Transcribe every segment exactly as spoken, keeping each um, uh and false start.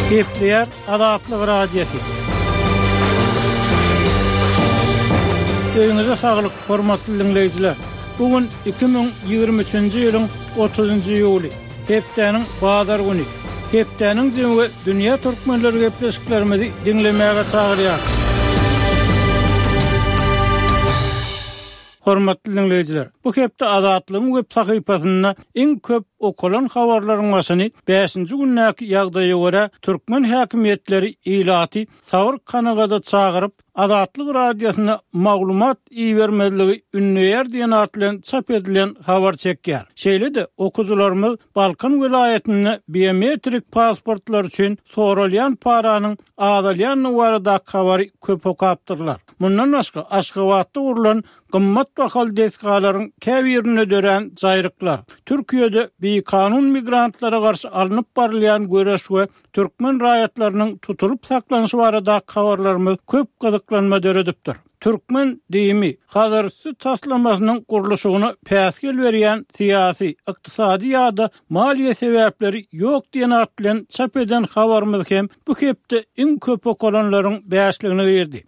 Kepler Adatlyk radiosi. Öňüňize saglyk, hormatly dinleýijiler. Bugün iki bin ýygrimi üçinji ýylyň otuzynjy ýuly, hepdeniň bazar güni. Hepdeniň jemgy dünýä türkmenleri gepleşiklerimizi dinlemäge çagyrýar. Hormatly dinleýijiler, bu hepde Adatlyň web sahypasynda iň köp okulan habarlaryň başyny beşinji günnäki ýagdaýa görä türkmen häkimetleri ilaty sawr kanagada çagyryp Adatlyk radiosyna maglumat iýermezligi ünneýär diýen atlan çap edilen habar çekýär. Şeýle-de okujularymyz Balkan vilayetinde biometrik pasportlar üçin soralyan paranyň azalyan barada habary köp okapdyrlar. Mundan başga Aşgabatda urulan gymmat bahal deskalaryň käbirine dören jaýryklar, Türkiýede bir kanun migrantlara garşy alınıp barylýan göreş we türkmen raýatlarynyň tutulup saklanyşy barada habarlarymyz köp gyzyklanma döredipdir. Türkmen diýimi hazırsı taslamasynyň guruluşyny päsgel berýän syýasy, ykdysady ýa-da maliýe sebäpleri ýok diýen atlan çap eden habarymyz hem bu hepde iň köp okulanlaryň beşligine berdi.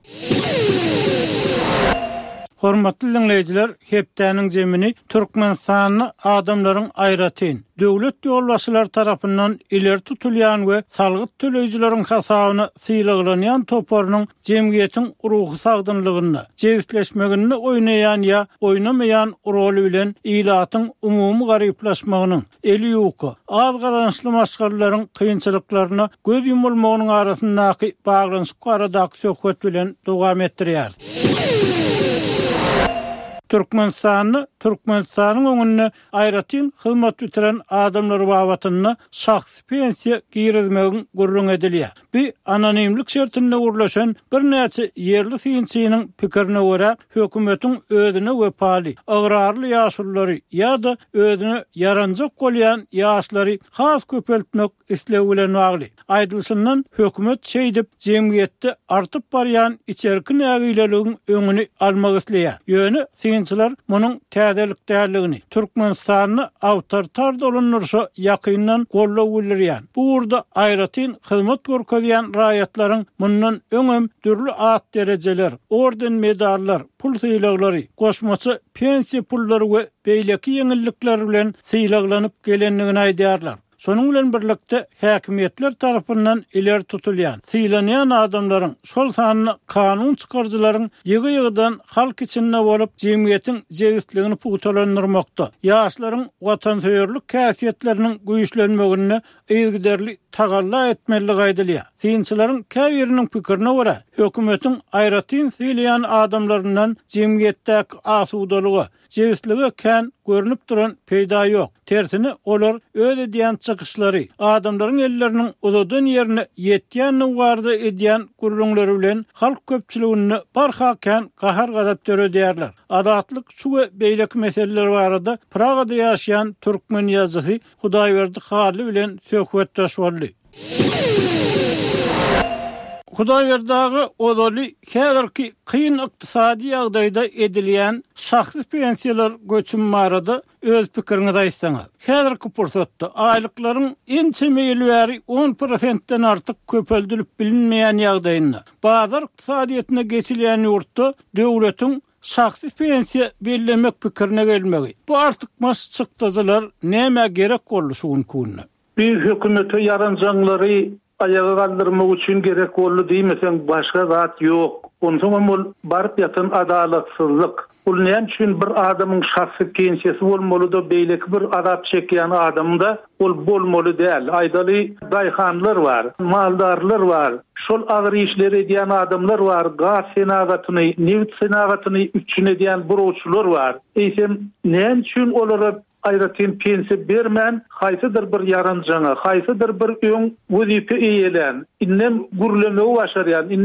Hormatly dinleýijiler, hepdeniň jemini Türkmenistanyň adamlaryň aýratyn, döwlet ýolbaşçylar tarapyndan ileri tutulýan we salgyt töleýijileriň hasabyna syýlaglanýan topornyň jemgyýetiň ruhy sagdynlygyny, jewitleşmegini oýnaýan ýa oýnamaýan roli bilen ilatyň umumy garyplaşmagynyň, eli ýoky, az gazançly maşgarlaryň kynçylyklaryna göz ýumulmagynyň arasyndaky baglanyşyk barada söhbet bilen dowam etdirýär. Türkmenistanyň Türkmenistanyň öňünde aýratyn hyzmat bitiren adamlar babatyny şahsy pensiýa girizmegiň gurrun edilýär. Bir anonimlik şertinde urlaşan bir näçe yerli synçynyň pikirine görä hökümetiň özüne wepaly, agrarly ýaşulary ýa-da özüne yaranjak bolýan ýaşlary has köpeltmek islew bilen bagly. Aýdylsyndan hökümet şeýdip jemgyýetde artyp barýan içerki nägileligiň öňüni almak isleýär. Ýöne synçylar munyň täzelik däligini, Türkmenistanyny awtoritar dolanursa ýakyndan gollaw bilýär. Bu urda aýratyn hyzmat görkezýän raýatlaryň mundan öňem türlü at derejeler, orden medallar, pul syýlaglary, goşmaçy pensiýa pullary we beýleki ýeňillikler bilen syýlaglanyp gelenligini aýdýarlar. Sonun bilen birlikde häkimetler tarapyndan ileri tutulýan, syýlanýan adamlaryň şol sanyny kanun çykarjylaryň ýygy-ýygydan halk içinde bolup jemgyýetiň jewitligini pugutalandyrmakda, ýaşlaryň watansewerlik käsiýetleriniň güýçlenmegine ýygyderli tagalla etmeligi aýdylýar. Synçylaryň käbiriniň pikirine görä, hökümetiň aýratyn syýlaýan adamlaryndan jemgyýetdäki asudalygy, jewitlige kän görünüp duran peýda ýok. Tersine olar öýle diýen çykyşlary, adamlaryň elleriniň uzadan ýerine ýetýän warda edýän gurrunlary bilen halk köpçüligini barhakän gahar gadap döredýärler. Adatlyk şu we beýleki meseleler barada Pragada ýaşaýan türkmen ýazgysy Hudaýberdi Hally bilen söhbetdeş boldy. Hudaýberdagy odaly häzirki kyn ykdysady ýagdaýda edilýän şahsy pensiýalar göçüm barada öz pikirini aýtsaňyz. Häzirki pursatda aýlyklaryň en çemeýli bäri on prosentden artyk köpeldilip bilinmeýän ýagdaýynda bazar ykdysadyetine geçilýän ýurtda döwletiň şahsy pensiýa bellemek pikirine gelmegi. Bu artyk maş çykdyjylar näme gerek boldy şuň kunna? Bir hökümete yaranjanlary ayağa kaldırmak üçin gerek boldy diýmesen başga zat ýok. Onsoň ol barıp ýatan adalatsızlyk. Ul näme üçin bir adamyň şahsy pensiýasy bolmaly da beýleki bir adap çekýän adamda ol bolmaly däl. Aýdaly daýhanlar bar, maldarlar bar. Şol agyr işleri edýän adamlar bar. Gaz senagatyny, neft senagatyny üçin edýän burawçylar bar. Eýsem näme üçin olara aýratyn pensiýa bermän, haýsydyr bir yaranjaňa, haýsydyr bir öň wezipe eýelen, innem gurlemegi başarýan, inni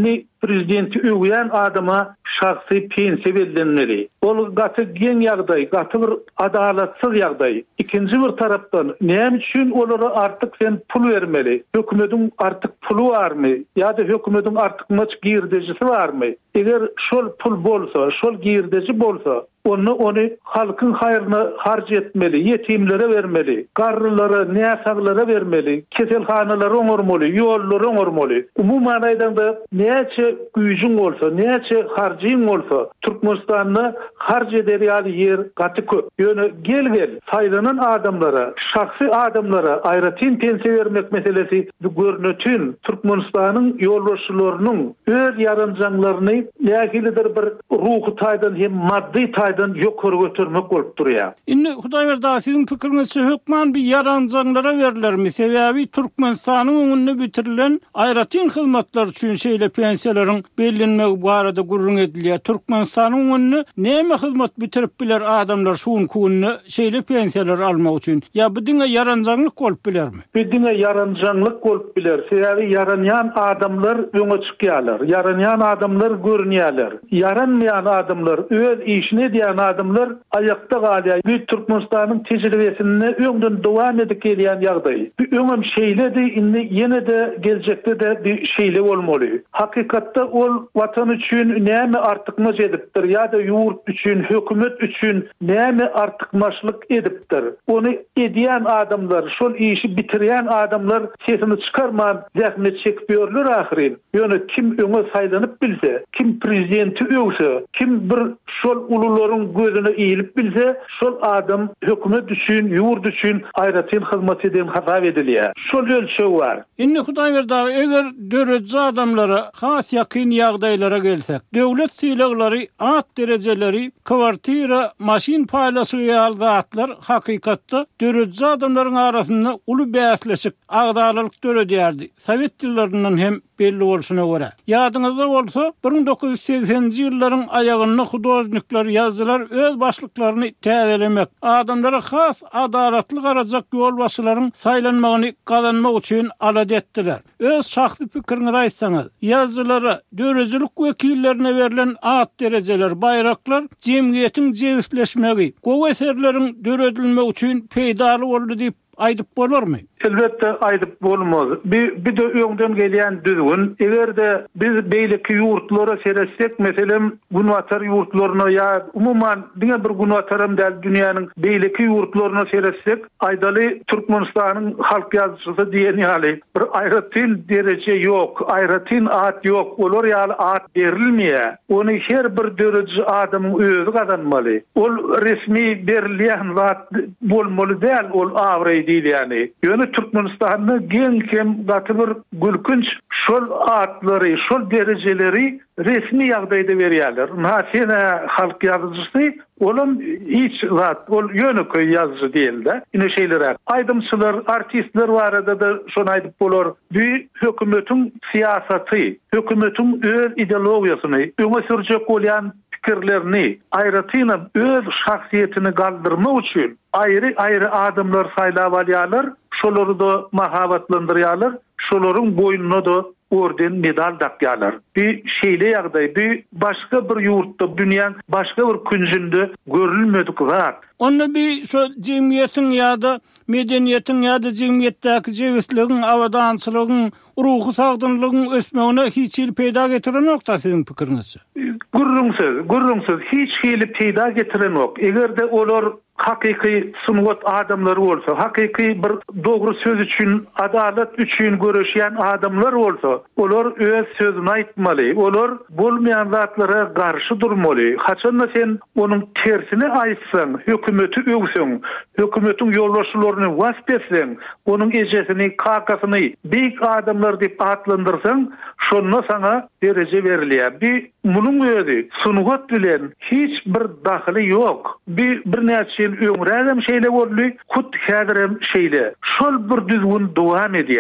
prezidenti öwýän adama şahsy pensiýa berilmeli. Ol gaty geň ýagdaý, gaty bir adalatsyz ýagdaý. İkinji bir tarapdan näme üçin olara artyk sen pul bermeli? Hökümetiň artyk pulu barmy? Ýa-da hökümetiň artyk maç girdejisi barmy? Eger şol pul bolsa, şol girdeji bolsa, onu onu halkın hayrına harc etmeli, yetimlere vermeli, garrylara, näsaglara vermeli, keselhanalara oňurmaly, ýollara oňurmaly. Umumyň aýdanda näçe güýjüň bolsa, näçe harjyň bolsa, Türkmenistanyny harc eder ýaly ýer gaty köp. Ýöne gel-gel saýlanan adamlara, şahsy adamlara aýratyn pensiýa bermek meselesi görnetün Türkmenistanyň ýolbaşçylarynyň öz ýaranjaklaryny ýa-da bir ruhy taýdan hem maddi taýdan ýokary götürmek bolup durýar. Indi Hudaýberda siziň pikiriňizçe hökman bir ýaranjanlara berilirmi? Sebäbi Türkmenistanyň öňünde bitirilen aýratyn hyzmatlar üçin şeýle pensiýalaryň bellenmegi barada gurrun edilýär. Türkmenistanyň öňünde näme hyzmat bitirip biler adamlar şuň kunny şeýle pensiýalar almak üçin? Ýa bu diňe ýaranjanlyk bolup bilermi? Bu diňe ýaranjanlyk bolup biler. Sebäbi ýaranýan adamlar öňe çykýarlar. Ýaranýan adamlar görünýärler. Yaranmayan adamlar, öz işini diýen adamlar ayakta galýar. Bu Türkmenistanyň tejribesini öňden dowam edip gelýän ýagdaý. Bu öňem şeýledi, indi ýene de geljekde de bir şeýle bolmaly. Hakykatda ol watan üçin näme artykmaç edipdir ýa-da ýurt üçin, hökümet üçin näme artykmaçlyk edipdir. Onu edýän adamlar, şol işi bitirýän adamlar sesini çykarman zähmet çekip ýörler ahyry. Ýöne kim öňe saýlanyp bilse, kim prezidenti öwse, kim bir şol ulularyň gözüne eýilip bilse, şol adam hökümet üçin, ýurt üçin aýratyn hyzmat eden hasap edilýär. Şol ölçeği bar. Indi Hudaýberda eger döredji adamlara has ýakyn ýagdaýlara gelsek, döwlet sylaglary, at derejeleri, kwartira, maşin paýlasy ýaly atlar hakykatda döredji adamlaryň arasynda uly bäsleşik agdalyk döredýärdi. Sowet ýyllarynyň hem belli bolşuna görä. Ýadyňyzda bolsa bir bin dokuz yüz seksenji ýyllaryň aýagyny hudojnikler, ýazgylar öz başlyklaryny täzelemek, adamlara has adalatly garajak ýolbaşçylaryň saýlanmagyny gazanmak üçin alad etdiler. Öz şahsy pikiriňizi aýtsaňyz, ýazgylara, dörejilik wekillerine berilen at derejeler, baýraklar jemgyýetiň jewitleşmegi, gowy eserleriň döredilmegi üçin peýdaly boldy diýip aýdyp bolarmy? Elbette aýdyp bolmaz. Bir, bir de öňden gelýän düzgün. Egerde biz beýleki ýurtlara seresek, meselem Gunwatar ýurtlaryna ýa umumyň diňe bir Gunwataram däl dünýäniň beýleki ýurtlaryna seresek, aýdaly Türkmenistanyň halk ýazgysy diýen ýaly bir aýratyn dereje ýok, aýratyn at ýok. Olar ýaly at berilmeýär. Ony her bir döreji adamyň özü gazanmaly. Ol resmi berilýän zat bolmaly däl, ol awry diýil ýani. Ýöne Türkmenistanyň geň kem gaty bir gülkünç şol atlary, şol derejeleri resmi ýagdaýda berýärler. Näçe halk ýazgysy olam hiç zat, ol ýöneköy ýazgysy diýildi. Ine şeýler aýdymçylar, artistler barada da şonu aýdyp bolar. Bu hökümetiň siýasaty, hökümetiň öz ideologiýasyny, öňe sürjek bolýan fikirlerini, aýratyny öz şahsiýetini galdyrmak üçin aýry-aýry adamlar saýlap alýarlar, şolary da mahabatlandyrýarlar, şolaryň boýnuna da orden medal takýarlar. Bir şeýle ýagdaý, bir başga bir ýurtda, dünýäň başga bir künjünde görülmedik zat. Onu bir şu jemgyýetiň ýa-da medeniýetiň ýa-da jemgyýetdäki jewitligiň, awadançylygyň, ruhy sagdynlygyň ösmegine hiç il peýda getiren nokta siziň pikiriňizçe? Gurrunsyz, gurrunsyz hiç hili peýda getiren ok. Egerde olar hakyky sunwat adamlar bolsa, hakyky bir dogry söz üçin, adalet üçin görüşýän adamlar bolsa, olar öz sözüni aýtmaly, olar bolmaýan zatlara garşy durmaly. Haçan sen onuň tersini aýtsaň, hökümeti öwseň, hökümetiň ýolbaşçylaryny waspeseň, onuň ejesini, kakasyny beýik adamlar diýip atlandyrsaň, şonda sana dereje berilýär. Bir munuň özi sunwat bilen hiç bir daxily ýok. Bir bir näçe öňrägem şeýle boldy, kut häzirem şeýle. Şol bir düzgün dowam edýär.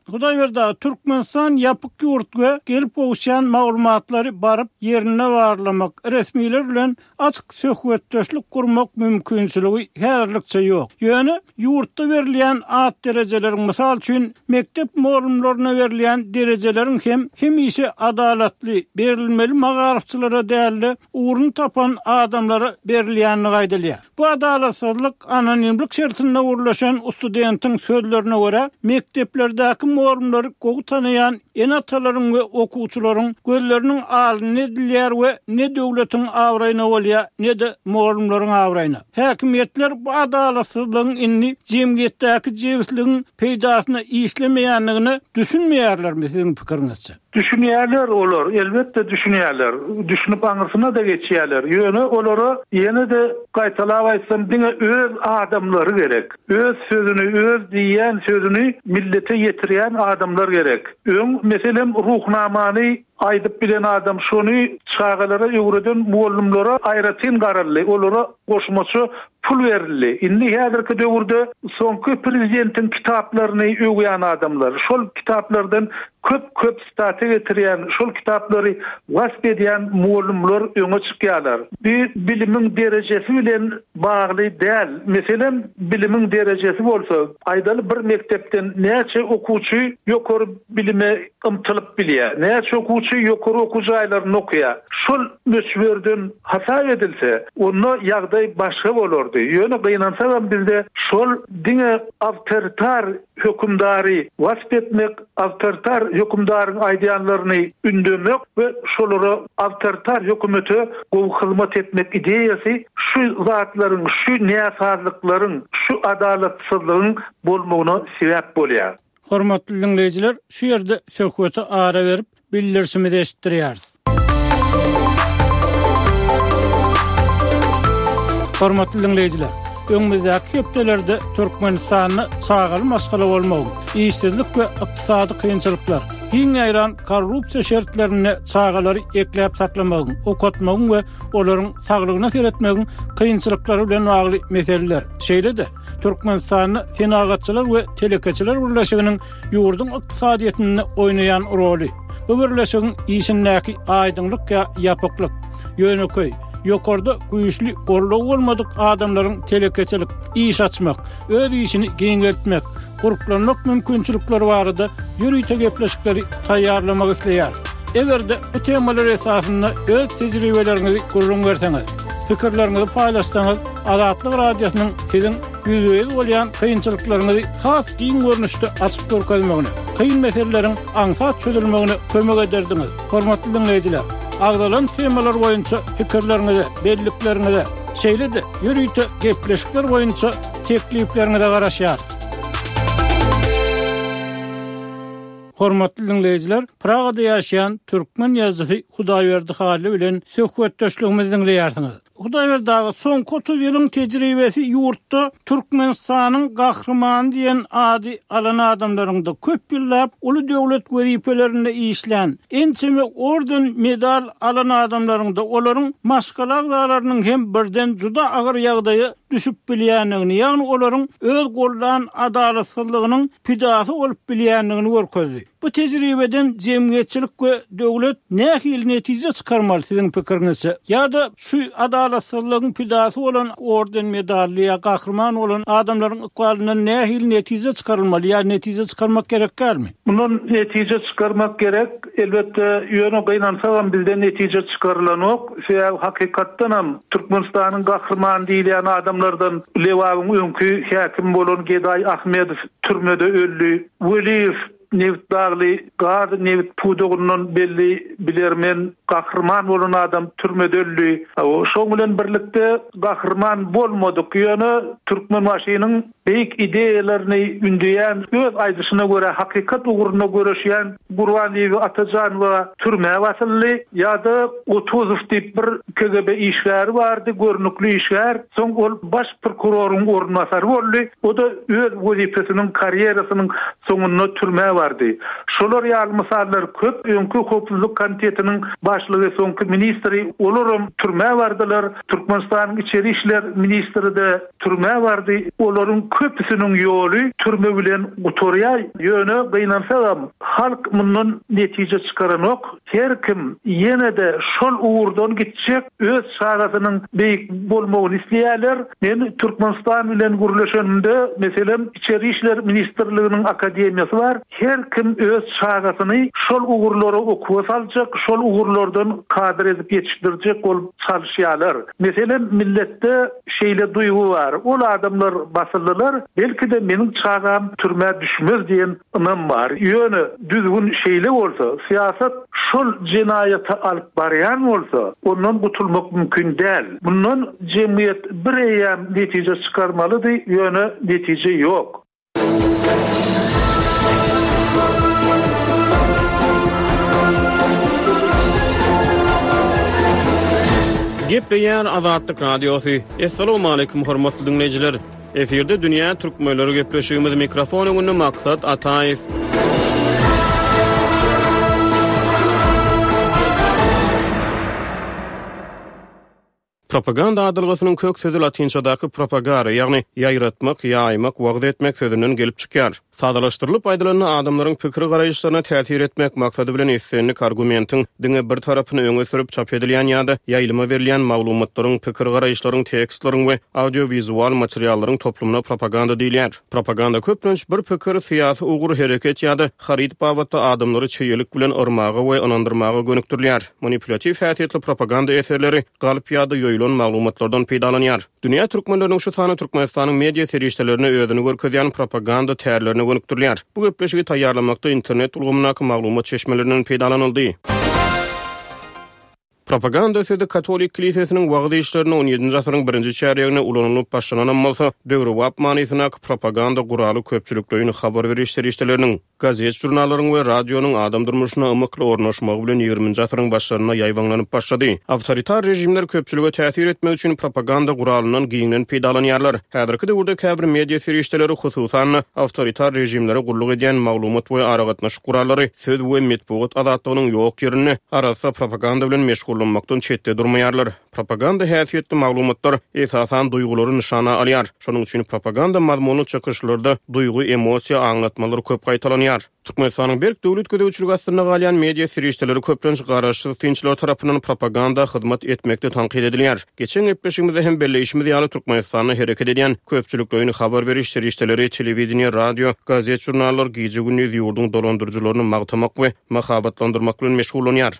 Hudaýberdi Türkmenistan ýapyk ýurtga gelip gowuşan maglumatlary baryp yerine barlamak, resmiler bilen açyk söhbetdeşlik gurmak mümkinçiligi häzirlikçe ýok. Ýöne ýurtda berilýän at derejeleriň mysal üçin mektep maglumatlaryna berilýän derejeleriň hem hem işi adalatly berilmeli magarifçylara däli uğrunu tapan adamlara berilýänini gaýdalýar. Bu adalatsızlyk anonimlik şertinde uğurlaşan studentin sözlerine göre mekteplerdeki maglumatları gowy tanayan enatalaryň we okuwçylaryň gözleriniň alyny edilýär we ne döwletiň awraýyna bolýar, ne de maglumatlaryň awraýyna. Häkimetler bu adalatsızlygyň inni jemgyýetdäki jebisligiň peýdasyna işlemeýänligini düşünmeýärlermi siziň pikiriňizçe? Düşünýärler olar, elbetde düşünýärler. Düşünüp aňyrsına da geçýärler. Ýöne olara ýene de gaýtalap aýtsam, diňe öz adamlary gerek. Öz sözüni, öz diýen sözüni millete ýetirýän adamlar gerek. Öň meselem ruhnamany aýdyp bilen adam şonu çağalara öwreden muallimlere aýratyn gararly, olara goşmaçy pul berildi. Indi häzirki döwürde soňky prezidentin kitaplaryny öwýän adamlar, şol kitaplardan köp köp staty getirýän, şol kitaplary wasp edýän muallimler öňe çykýarlar. Bir bilimiň derejesi bilen bagly däl. Meselem bilimiň derejesi bolsa, aýdaly bir mektepden näçe okuwçy ýokary bilime ymtylyp bilýär, näçe okuwçy ýokary okujaýlaryny okuyar. Şol möçberden hata edilse, onda ýagdaý başga bolardy. Ýöne gynansa bizde şol diňe awtoritar hökümdary wasp etmek, awtoritar hökümdaryň aýdýanlaryny ündürmek we şolara awtoritar hökümete gowy hyzmat etmek ideýasy şu zatlaryň, şu näsazlyklaryň, şu adalatsyzlygyň bolmagyna sebäp bolýar. Hormatly dinleýijiler, şu ýerde söhbeti ara berip bildirişimi de eşitdirýäris. Hormatly dinleýijiler, öňümüzdäki hepdelerde Türkmenistanyny çağaly masgala bolmagy, işsizlik we ykdysady kynçylyklar, giň aýran korrupsiýa şertlerini çağalary ekläp saklamagyň, okatmagyň we olaryň saglygyna seretmegiň kynçylyklary bilen bagly meseleler. Şeýle-de Türkmenistanyny senagatçylar we telekeçiler birleşiginiň ýurdun ykdysadyetini oýnaýan roly. Bu birleşigiň işindäki aýdynlyk ýa ýapyklyk, ýöneköy, ýokarda güýçli gorlaw bolmadyk adamlaryň telekeçilik, iş açmak, öz işini giňeltmek, guruplanmak mümkinçilikleri barada ýürüýte gepleşikleri taýýarlamak isleýär. Egerde bu temalar esasynda öz tejribelerini gurrun berseňiz, pikirlerinizi paýlaşsaňyz, Azatlyk radiosynyň siziň ýüzüňiz bolýan kynçylyklaryňyzy has giň görnüşde açyk görkezmegine, kyn meseleleriň aňsat çözülmegine kömek ederdiňiz. Hormatly dinleýijiler, agdalan temalar boýunça pikirlerinizi, belliklerinizi, şeýle-de ýürüýte gepleşikler boýunça tekliplerinizi garaşýar. Hormatly dinleýijiler, Pragada ýaşaýan türkmen ýazgysy Hudaýberdi Haly bilen söhbetdeşligimizi dinleýärsiňiz. Hudaýberdi soňky otuz ýylyň tejribesi ýurtda Türkmenistanyň gahrymany diýen ady alan adamlaryňda köp ýyllap uly döwlet wezipelerinde işlän, ençeme orden medal alan adamlaryňda olaryň maşgalaglarynyň hem birden juda agyr ýagdaýa düşüp bilýänligini, ýagny olaryň öz gollan adalatsyzlygynyň pidasy bolup bilýänligini görkezdi. Bu tejribeden jemgyýetçilik we döwlet nähil netije çykarmaly siziň pikiriňizçe? Ýa-da şu adalatsyzlygyň pidasy bolan orden medally ýa gahrman bolan adamlaryň ykbalyndan nähil netije çykarylmaly ýa netije çykarmak gerekmi? Bunun netije çykarmak gerek. Elbette ýöne gynansa bizde netije çykarylan ok. Şeýle hakykatdan hem Türkmenistanyň gahrman diýilen adamlardan Lewagyň öňkü häkim bolan Geday Ahmedow türmede öldü. Weliýew Nevt dağlı, gaz Nevt puduğunun belli bilermen gahrman bolan adam türmede öldü. O şoň bilen birlikde gahrman bolmadyk. Ýöne Türkmen maşynyň beýik ideýalaryny ündüýän, öz aýdyşyna görä hakykat ugruna göreşýän Gurbanliýew Atajanova türme wasylly ýa-da otuz diýip bir K G B işgäri bardy, görnükli işgär. Soň ol baş prokuroryň ornmasary boldy. O da öz wezipesiniň karýerasynyň soňuna türme bardy. Şolar ýaly misallar köp. Öňkü Howpsuzlyk komitetiniň baş başlygy soňky ministri olaram türme bardylar. Türkmenistanyň içeri işler ministri de türme bardy. Olaryň köpüsiniň ýoly türme bilen gutorýa ýöne gynansa halk mundan netije çykaranok. Her kim ýene de şol uğurdan gitjek, öz şagatynyň beýik bolmagyny isleýärler. Men Türkmenistan bilen gurulşanda meselem içeri işler ministrliginiň akademiýasy var. Her kim öz şagatyny şol uğurlary okuwa saljak, şol uğurlardan kadr edip yetişdirjek bolup çalışýarlar. Meselem milletde şeýle duýgu var. Ol adamlar basyldylar, belki de meniň çagam türme düşmez diýen ymam var. Ýöne düzgün şeýle bolsa, siýasat şol jenaýaty alyp barýan bolsa, ondan gutulmak mümkin däl. Bundan jemgyýet bir eýem netije çykarmalydy, ýöne netije ýok. Gep beýär Azatlyk Radiosu. Assalamu alaykum hormatly dinleýijiler. Eferde dünýä türkmenleri gepleşýümiz mikrofon öňünde maksat Ataýew. Propaganda adylgysynyň kök sözi latinçadaky propagare, ýagny ýaýratmak, ýaýmak, wagt etmek sözünden gelip çykýar. Sadalaşdyrylyp aýdylanan adamlaryň pikir garaýşlaryna täsir etmek maksady bilen islenlik argumentiň diňe bir tarapyny öňe sürüp çap edilýän ýa-da ýaýlyma berilýän maglumatlaryň, pikir garaýşlaryň, tekstlaryň we audiowizual materiallaryň toplumuna propaganda diýilýär. Propaganda köpünç bir pikir, syýasy ugur hereket ýa-da harit bawatda adamlary çeýelik bilen yrmaga we onandyrmaga gönükdirilýär. Manipulativ häsiýetli propaganda eserleri galyp ýa-da ýoýulan maglumatlardan peýdalanýar. Dünýä türkmenleriniň şu sany Türkmenistanyň media serişdelerine özüni görkezýän propaganda täýerlerine gönükdirilýär. Bu gepleşigi taýýarlamakda internet ulgamynaky maglumat çeşmelerinden peýdalanyldy. Propaganda sözi Katolik kilisesiniň wagty işlerini on ýedinji asyryň birinji çäregine ulanylyp başlanan bolsa, döwri wap manysyna propaganda guraly köpçüliklerini habar beriş serişdeleriniň, gazet jurnallaryň we radionyň adam durmuşyna ymykly ornaşmagy bilen ýygrüminji asyryň başlaryna ýaýwanlanyp başlady. Awtoritar rejimler köpçülüge täsir etmek üçin propaganda guralynyň giňinden peýdalanýarlar. Häzirki döwürde käbir media serişdeleri hususan awtoritar rejimlere gulluk edýän maglumat we aragatnaş gurallary söz we medeniýet azatlygynyň ýok ýerine arasa propaganda bilen meşgul olmaktan çetde durmaýarlar. Propaganda häsiýetli maglumatlar esasan duýgulary nişana alýar. Şonuň üçin propaganda mazmuny çykyşlarda duýgu, emosiýa aňlatmalary köp gaýtalanýar. Türkmenistanyň berk döwlet gödäwçiligi astyna galýan media serişdeleri köplenç garaşsyz tinçler tarapyndan propaganda hyzmat etmekde tanqid edilýär. Geçen gepleşigimizde hem belleşimiz ýaly Türkmenistanyň hereket edýän köpçüliklerini habar beriş serişdeleri, telewizioniýa, radio, gazet, jurnallar, gije gündüz ýurdun dolandyrjylaryny magtamak we mahabatlandyrmak bilen meşgul bolýar.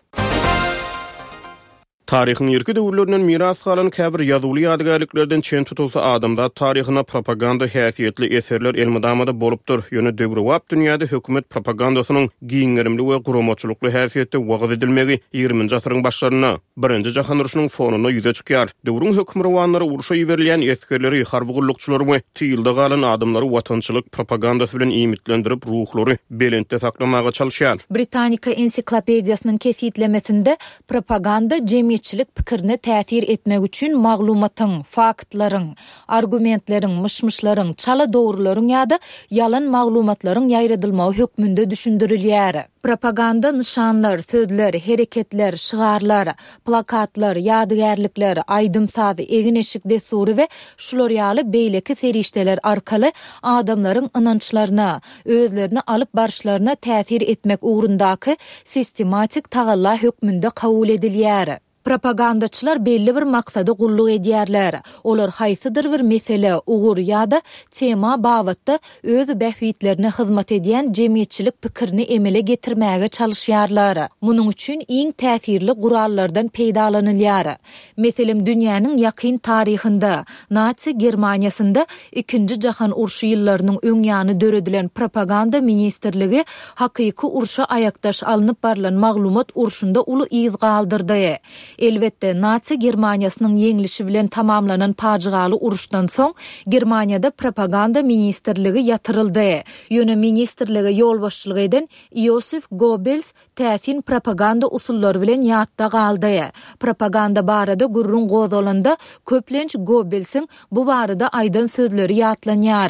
Tarihin ýerki döwürlerinden miras galan käbir ýazyly ýadygärliklerden çen tutulsa adamda taryhyna propaganda häsiýetli eserler elmydamada bolupdyr. Ýöne döwri wap dünýäde hökümet propagandasynyň giňerimli we guramaçylykly häsiýetde wagt edilmegi ýygrüminji asyryň başlaryna birinji jahan uruşynyň fonuny ýüze çykýar. Döwrüň hökümranlary uruşa ýeberilýän eskerleri, harby gullukçylary we tyýylda galan adamlary watançylyk propagandasy bilen imitlendirip ruhlary belentde saklamaga çalışýar. Britannica ensiklopediýasynyň kesitlemesinde propaganda jemgyýetçilik pikirini täsir etmek üçin maglumatyň, faktlaryň, argumentlaryň, mışmışlaryň, çala dogrularyň ýa-da ýalan maglumatlaryň ýaýradylmagy hökmünde düşündirilýär. Propaganda nişanlar, sözler, hereketler, şygarlar, plakatlar, ýadygärlikler, aýdymsaz, egin eşik desury we şular ýaly beýleki serişdeler arkaly adamlaryň ynançlaryna, özlerini alyp barşlaryna täsir etmek ugrundaky sistematik tagalla hökmünde kabul edilýär. Propagandaçylar belli bir maksady gulluk edýärler. Olar haýsydyr bir mesele, ugur ýa-da tema bawatda öz bähwitlerine hyzmat edýän jemgyýetçilik pikirini emele getirmäge çalışýarlar. Munyň üçin iň täsirli gurallardan peýdalanylýar. Meselem dünýäniň ýakyn taryhynda Nazi Germaniýasynda ikinji jahan urşy ýyllarynyň öňýany döredilen propaganda ministrligi hakyky urşa aýakdaş alınıp barlan maglumat urşunda uly iz galdyrdy. Elbette Nazi Germaniýasynyň ýeňilişi bilen tamamlanan paçygaly uruşdan soň Germaniýada propaganda ministrligi ýatyryldy. Ýöne ministrlige ýolbaşçylyk eden Josef Goebbels täsin propaganda usullary bilen ýatda galdy. Propaganda barada gurrun gozalanda köplenç Goebbelsiň bu barada aýdan sözleri ýatlanýar.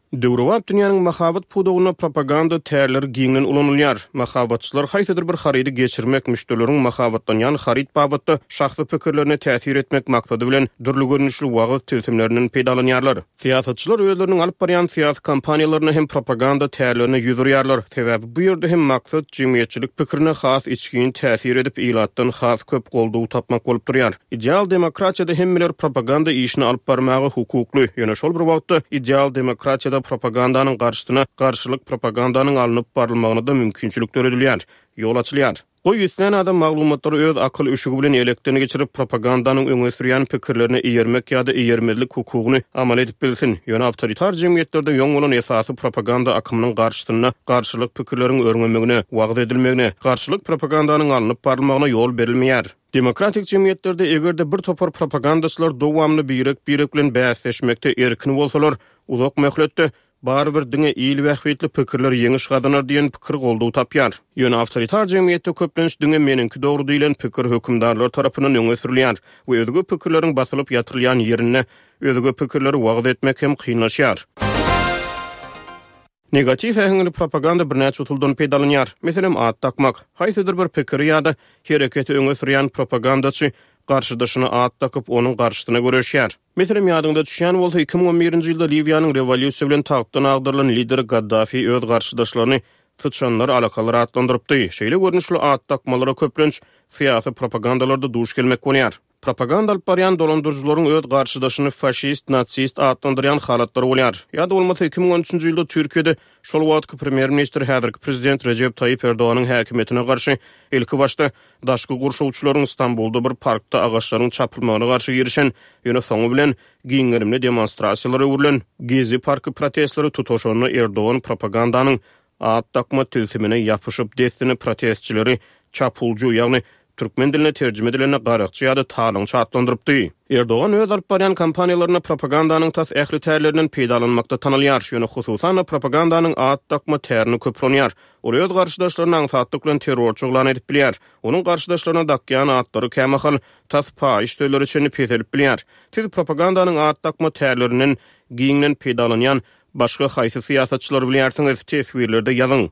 Döwrewap dünýäniň mahabat pudugyna propaganda tärleri giňlen ulanylýar. Mahabatçylar haýsydyr bir harydy geçirmek, müşterileriň mahabatdan ýan haryt babatda şahsy pikirlerine täsir etmek maksady bilen dürli görnüşli wagt tüzümlerinden peýdalanýarlar. Siýasatçylar özleriniň alyp barýan siýasy kampaniýalaryna hem propaganda tärlerine ýüzürýärler. Sebäbi bu ýerde hem maksat jemgyýetçilik pikirine has içgin täsir edip ilatdan has köp goldugy tapmak bolup durýar. Ideal demokratiýada hemmeler propaganda işini alyp barmagy hukukly. Ýöne şol bir wagtda ideal demokratiýada propagandanyň garşysyna garşylyk propagandanyň alınıp barylmagyna da mümkinçilikler edilýär, ýol açylýar. Goý ýüzden adam maglumatlary öz akıl üşügi bilen elektrine geçirip propagandanyň öňe sürýän pikirlerini iýermek ýa-da iýermezlik hukugyny amal edip bilsin. Ýöne awtoritar jemgyýetlerde ýoň bolan esasy propaganda akymynyň garşysyna garşylyk pikirleriň örňenmegine, wagt edilmegine, garşylyk propagandanyň alınıp barylmagyna ýol berilmeýär. Demokratik jemgyýetlerde egerde bir topar propagandaçylar dowamly birek birek bilen bäsleşmekde erkin bolsalar, uzak möhletde bar bir diňe ýyl wagtly pikirler ýeňi çygadynar diýen pikir goldugy tapýar. Ýöne awtoritar jemgyýetde köplenç diňe meniki dogry diýilen pikir hökümdarlar tarapyndan öňe sürilýär we özgü pikirleriň basylyp ýatyrylýan ýerine özgü pikirleri wagt etmek hem kynlaşýar. Negativ ähli propaganda bir näçe utuldan peýdalanýar. Meselem at takmak, haýsydyr bir pikir ýa-da hereketi öňe sürýän propagandaçy garşydaşyna at takyp onuň garşysyna göreşýär. Meselem ýadyňda düşýän bolsa iki ming on birinji ýylda Libiýanyň rewolýusiýa bilen tagtdan agdarylan lider Gaddafi öz garşydaşlaryny tutşanlar alakalar atlandyrypdy. Şeýle görnüşli at takmalara köplenç siýasy propagandalarda duş gelmek bolýar. Propaganda alyp barýan dolandyrjylaryň öz garşydaşyny faşist, natsist atlandyrýan halatlary bolýar. Ýa-da bolmasa iki ming on üçinji ýylda Türkiýede şol wagtky premier minister häzirki prezident Recep Tayyip Erdoğanyň häkimetine garşy ilki başda daşky gurşawçylaryň İstanbulda bir parkda agaçlaryň çapylmagyna garşy girişen ýöne soňu bilen giňlerimli demonstrasiýalar öwrülen Gezi parky protestlary tutuşanyny Erdoğan propagandanyň at takma tüzümine ýapyşyp destini protestçileri çapulju ýagny türkmen diline terjime edilen garaqçy ýa-da talançy atlandyrypdy. Erdoğan öz alyp barýan kampaniýalaryna propagandanyň tas ähli tärlerinden peýdalanmakda tanylýar. Ýöne hususan propagandanyň at takma tärini köpronýar. Ol öz garşydaşlaryny aňsatlyk bilen terrorçy glan edip bilýär. Onuň garşydaşlaryna dakýan atlary kämahal tas paýyş töleri üçin peýdelip bilýär. Tiz propagandanyň at takma tärlerinden giňlen peýdalanýan başga haýsy siýasatçylar bilýärsiňiz teswirlerde ýazyň.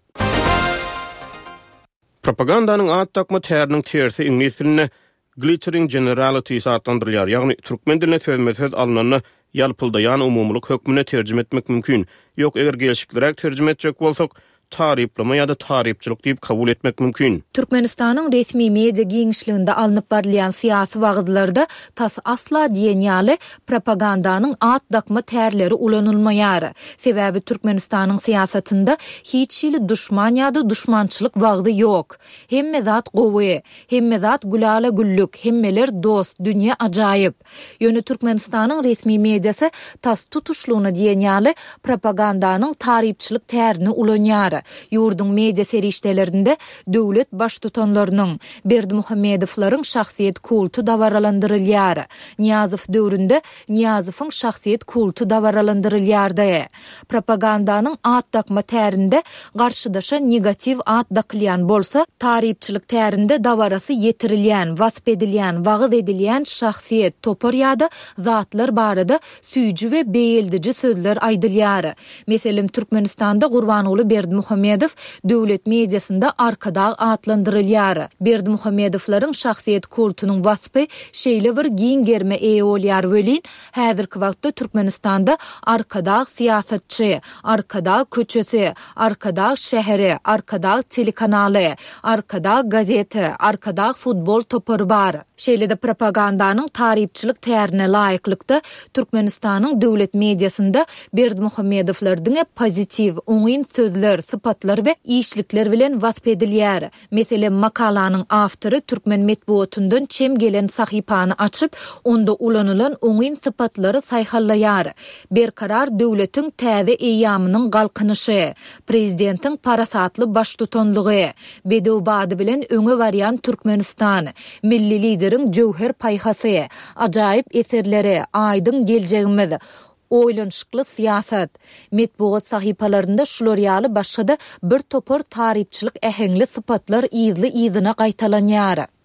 Propagandanyň at takma täriniň tersi ingliz diline glittering generalities adlandyrylýar. Ýagny türkmen diline sözmesiz alynanyny ýalpyldaýan umumlyk hökmüne terjime etmek mümkin. Ýok eger gelişiklerek terjime etjek bolsak, tariplama ýa-da taripçilik diýip kabul etmek mümkin. Türkmenistanyň resmi media giňişliginde alınıp barylýan siýasy wagtlarda tas asla diýen ýaly propagandanyň at dakma tärleri ulanylmaýar. Sebäbi Türkmenistanyň siýasatynda hiç ýyly düşman ýa-da düşmançylyk wagty ýok. Hemme zat gowy, hemme zat gülala güllük, hemmeler dost, dünýä ajaýyp. Ýöne Türkmenistanyň resmi mediasy tas tutuşlugyny diýen ýaly propagandanyň taripçilik tärini ulanýar. Ýurdun media serişdelerinde döwlet baş tutanlarynyň Berdimuhammedowylaryň şahsiýet kultu dawaralandyrylýar. Niýazow döwründe Niýazowyň şahsiýet kultu dawaralandyrylýardy. Propagandanyň at dakma tärinde garşydaşa negativ at daklyan bolsa, taripçilik tärinde dawarasy ýetirilýän, wasp edilýän, wagyz edilýän şahsiýet topar ýa-da zatlar barada süýjü we beýildici sözler aýdylýar. Meselem Türkmenistanda Gurbanoğlu Berdimuhammedow döwlet mediasynda arkada atlandyrylýar. Berdimuhammedowlaryň şahsiýet kultunyň waspy şeýle bir giň germe eýe bolýar welin häzirki wagtda Türkmenistanda arkada siýasatçy, arkada köçesi, arkada şäheri, arkada telekanaly, arkada gazeti, arkada futbol topary bar. Şeýle de propagandanyň taripçilik tärine laýyklykda Türkmenistanyň döwlet mediasynda Berdimuhammedowlaryň pozitiv, oňyn sözler, sıfatlar we işlikler bilen wasp edilýär. Meselem makalanyň awtory türkmen medeniýetininden çem gelen sahypany açyp, onda ulanylan oňyn sıfatlary saýhallaýar. Berkarar döwletiň täze eýamynyň galkynyşy, prezidentiň parasatly baş tutanlygy, bedewbady bilen öňe barýan Türkmenistan, milli lideriň jowher paýhasy, ajaýyp eserleri, aýdyň geljegimiz, oýlanşykly siýasat, medeniýet sahypalarynda şular ýaly başga bir topar taripçilik ähengli sıfatlar ýyzly ýyzyna gaýtalanýar.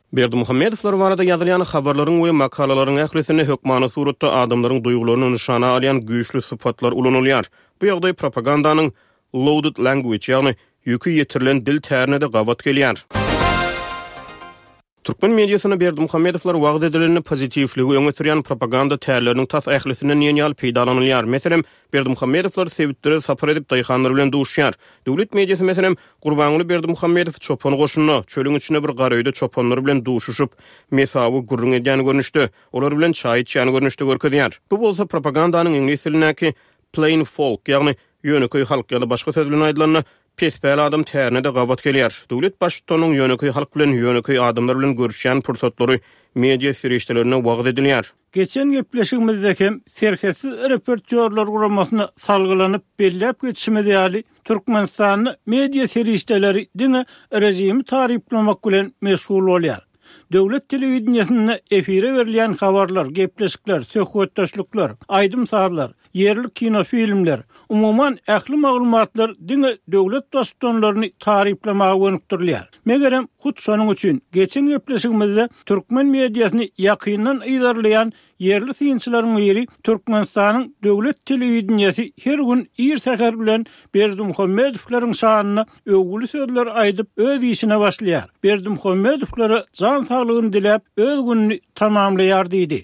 Berdimuhammedowlar barada ýazylan habarlaryň we makalalaryň ählisine hökmany suratda adamlaryň duýgularyny nyşana alýan güýçli sypatlar ulanylýar. Bu ýagdaý propagandanyň loaded language, ýagny ýükü ýetirilen dil tärinede gawat gelýär. Türkmen mediasyna Berdimuhammedowlar wagt edilenini pozitivligi öňe sürýän propaganda täýärleriniň tas ählisine ýeňal peýdalanylýar. Meselem, Berdimuhammedowlar sebitleri sapar edip daýhanlar bilen duşýar. Döwlet mediasy meselem Gurbanuly Berdimuhammedow çopon goşunyny çölüň içine bir garöýde çoponlar bilen duşuşyp mesawy gurrun edýän görnüşde, olar bilen çaý içýän görnüşde görkezýär. Bu bolsa propagandanyň ingliz dilinäki plain folk, ýagny ýöneköy halk ýa-da başga söz bilen aýdylanyny pesbäl adam tärinede gawat gelýär. Döwlet başçysynyň ýöneköy halk bilen ýöneköy adamlar bilen görüşýän pursatlary media serişdelerine wagt edilýär. Geçen gepleşigimizdeki serhesiz repertuarlar guramasyna salgylanyp belläp geçişmedi ýaly Türkmenistanyň media serişdeleri diňe rejimi tariplemek bilen meşgul bolýar. Döwlet telewizionyny efire berilýän habarlar, gepleşikler, söhbetdaşlyklar, aýdym saatlar, yerli kino filmler, umuman ähli maglumatlar diňe döwlet dostonlaryny tariplemäge gönükdirilýär. Megerem hut şonuň üçin geçen gepleşigimizde Türkmen mediasyny ýakyndan ýydarlayan yerli synçylaryň biri Türkmenistanyň döwlet telewizionyasy her gün ir seher bilen Berdimuhammedowlaryň şanyny öwgüli sözler aýdyp öz işine başlaýar. Berdimuhammedowlara jan saglygyny dilep öz gününi tamamlaýar diýdi.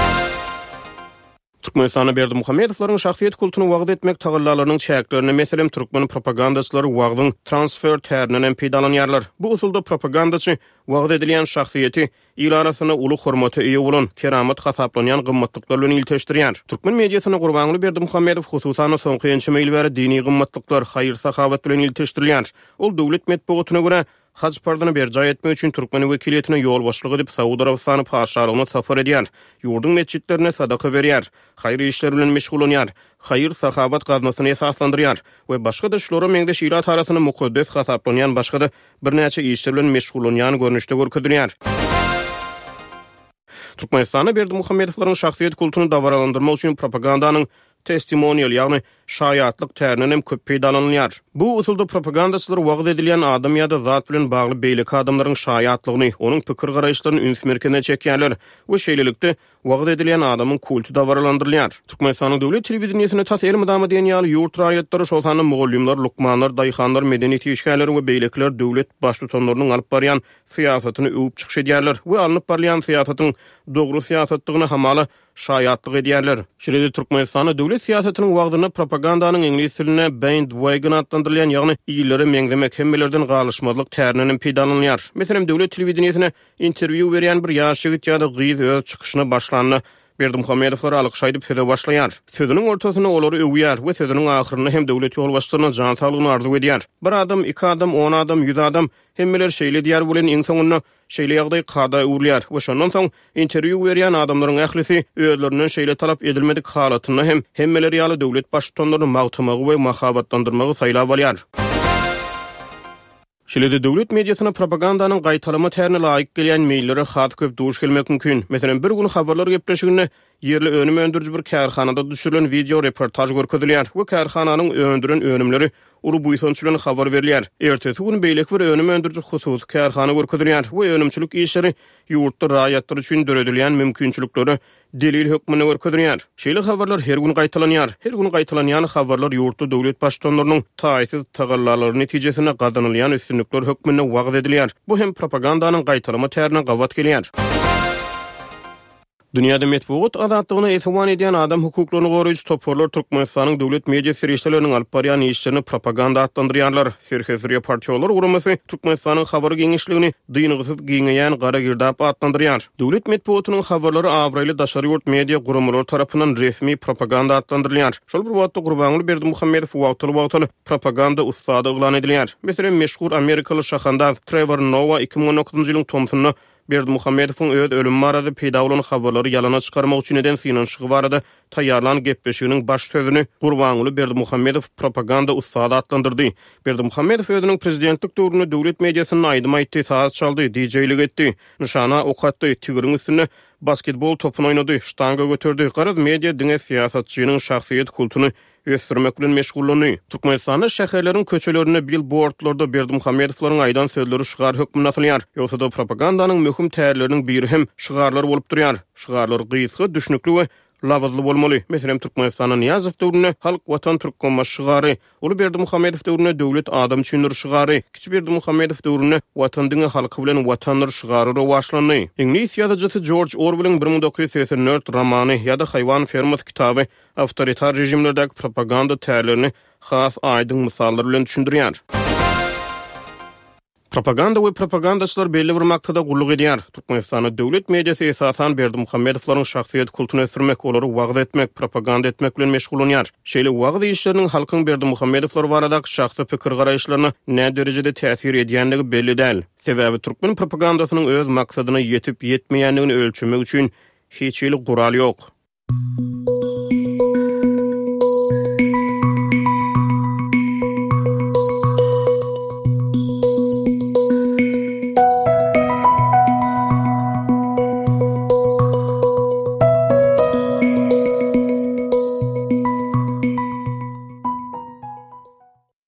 Türkmenistana Berdimuhammedowlaryň şahsiýet kulturyny wagt etmek tagallalarynyň çäklerini meselem türkmen propagandaçylary wagdyň transfer tärinenen peýdalanýarlar. Bu usulda propagandaçy wagt edilýän şahsiýeti il arasyna uly hormaty eýe bolan keramat hasaplanýan gymmatlyklar bilen ilteşdirýär. Türkmen mediasyna Gurbanuly Berdimuhammedow hususan soňky ýençe meýilbäri dini gymmatlyklar, haýyr sahabat bilen ilteşdirilýär. Ol döwlet medeniýetyne görä Hac pardyny berjay etmek üçin Türkmen wekiliýetine ýol başlygy edip Saudy Arabystany paşalygyna safar edýär. Ýurdun mesçitlerine sadaka berýär, haýyr işleri bilen meşgul bolýar, haýyr sahabat gazmasyny esaslandyrýar we başga da şolara meňde şirat arasyny mukaddes hasaplanýan başga da birnäçe işler bilen meşgul bolýan görnüşde görkezýär. Türkmenistana Berdimuhammedowlaryň şahsiýet kulturyny dawralandyrmak üçin propagandanyň testimonial, ýagny şaýatlyk tärininem köp peýdalanýar. Bu usulda propagandaçylar wagt edilýän adam ýa-da zat bilen bagly beýlik adamlaryň şaýatlygyny, onuň pikir garaýşlaryny üns merkezine çekýärler. Bu şeýlelikde wagt edilýän adamyň kultu dawralandyrylýar. Türkmenistanyň döwlet telewizionysyna tas elmi dama diýen ýaly ýurt raýatlary şol sany mugallimler, lukmanlar, daýhanlar, medeniýet işgärleri we beýlikler döwlet baş tutanlarynyň alyp barýan siýasatyny öwüp çykyş edýärler we alınıp barýan siýasatyň dogry siýasatdygyny hamaly şaýatlyk edýärler. Şeýle Türkmenistanyň döwlet siýasatynyň wagdyna propagandanyň ingliz diline bandwagon adlandyrylýan, ýagny ýylary meňdemek hemmelerden galyşmazlyk tärinenen peýdalanýar. Meselem döwlet telewizionysyna interwiu berýän bir ýaş ýigit ýa-da gyz öz çykyşyna başlanyny Berdimuhammedowlar alykşaýdyp söze başlaýar. Sözüniň ortasyna olary öwýär we sözüniň ahyryna hem döwlet ýol başçysyna jan saglygyny arzu edýär. Bir adam, iki adam, on adam, ýüz adam hemmeler şeýle diýär bilen iň soňunda şeýle ýagdaý kada urlýar we şondan soň interwiu berýän adamlaryň ählisi özlerinden şeýle talap edilmedik halatyny hem hemmeleri ýaly döwlet başçylaryny magtamagy we mahabatlandyrmagy saýlap alýar. Şeýle döwlet mediasyna propagandanyň gaýtalama tärini laýyk gelýän meýillere hat köp duş gelmek mümkin. Meselem bir gün habarlar gepleşiginde yerli önüm öndürücü bir kärhanada düşürilen video reportaj görkezilýär. Bu kärhananyň öndüren önümleri uly buýsançy bilen habar berilýär. Ertesi gün beýlek bir önüm öndürücü hususy kärhana görkezilýär. Bu önümçilik işleri ýurtda raýatlar üçin döredilýän mümkinçilikleri delil hökmüne görkezilýär. Şeýle habarlar her gün gaýtalanýar. Her gün gaýtalanýan habarlar ýurtda döwlet başçylarynyň taýsyz tagallary netijesinde gazanylýan üstünlikler hökmüne wagt edilýär. Bu hem propagandanyň gaýtalama tärini gawat gelýär. Dünyada metbuat azatlygyny eswan edýän adam hukuklaryny goraýjy toporlar Türkmenistanyň döwlet media serişdeleriniň alyp barýan işlerini propaganda adlandyrýarlar. Serhesiz reportyorlar guramasy Türkmenistanyň habar geňişligini dynygysyz giňeýän gara girdap adlandyrýar. Döwlet metbuatynyň habarlary awraýly daşary ýurt media guramalary tarapyndan resmi propaganda adlandyrylýar. Şol bir wagtda Gurbanuly Berdimuhammedow wagtly-wagtly propaganda ustady eglan edilýär. Meselem meşhur Amerikaly şahandaz Trevor Noah iki bin on dokuzunçy ýylyň Thompsonyna Berdimuhammedowyň öz ölüm barada peýda bolan habarlary ýalana çykarmak üçin eden finansygy barada taýýarlan gepleşiginiň baş sözüni Gurbanuly Berdimuhammedow propaganda ustady adlandyrdy. Berdimuhammedow özüniň prezidentlik döwründe döwlet mediasyny aýdym aýtdy, saat çaldy, D J-lik etdi, nişana okatdy, tigiriň üstüne basketbol topunu oynadı, ştanga götürdü. Garaz media diňe siýasatçynyň şahsyýet kultuny ösdürmek bilen meşgullany. Türkmenistanda şäherleriň köçelerine billboardlarda Berdimuhammedowyň aýdan sözleri şygar hökmüne asylýar. Ýogsa da propagandanyň möhüm täýerleriniň biri hem şygarlar bolup durýar. Şygarlar gysga, düşnükli we lawazly bolmaly. Meselem Türkmenistanyň Niýazow döwrüne Halk Watan Türkmenma şygary, uly Berdimuhammedow döwrüne döwlet adam üçin şygary, kiçi Berdimuhammedow döwrüne watan diňe halky bilen watanlar şygary başlany. Ingliz ýazgıçy George Orwell'in bir ming dokuz yüz seksän dört romany ýa-da Haýwan fermasy kitaby awtoritar rejimlerdäki propaganda täýerlerini has aýdyň misallar bilen düşündirýär. Propaganda we propagandaçylar belli bir maktada gulluk edýär. Türkmenistanyň döwlet mediasy esasan Berdimuhammedowyň şahsyýet kulturyny ösdürmek, olary wagt etmek, propaganda etmek bilen meşgulanýar. Şeýle wagt işleriniň halkyň Berdimuhammedowylar baradaky şahsy pikir garaýşlaryna näme derejede täsir edýänligi belli däl. Sebäbi türkmen propagandasynyň öz maksadyna ýetip ýetmeýänligini ölçemek üçin hiç ýyly gural ýok.